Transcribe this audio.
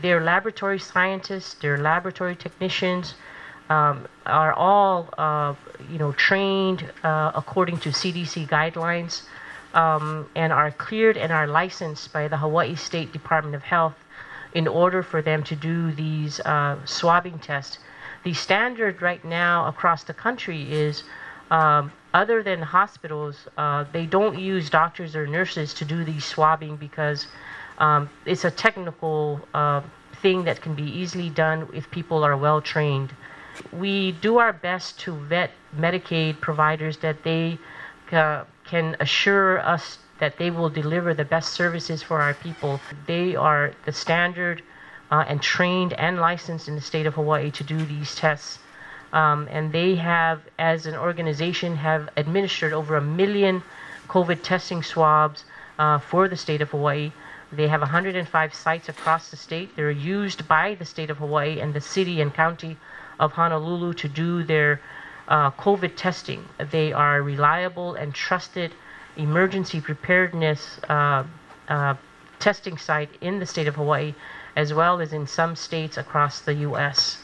Their laboratory scientists, their laboratory technicians are all, trained according to CDC guidelines and are cleared and are licensed by the Hawaii State Department of Health in order for them to do these swabbing tests. The standard right now across the country is, other than hospitals, they don't use doctors or nurses to do these swabbing because it's a technical thing that can be easily done if people are well trained. We do our best to vet Medicaid providers that they can assure us that they will deliver the best services for our people. They are the standard and trained and licensed in the state of Hawaii to do these tests. And they have, as an organization, have administered over 1 million COVID testing swabs for the state of Hawaii. They have 105 sites across the state. They're used by the state of Hawaii and the city and county of Honolulu to do their COVID testing. They are reliable and trusted emergency preparedness testing site in the state of Hawaii, as well as in some states across the U.S.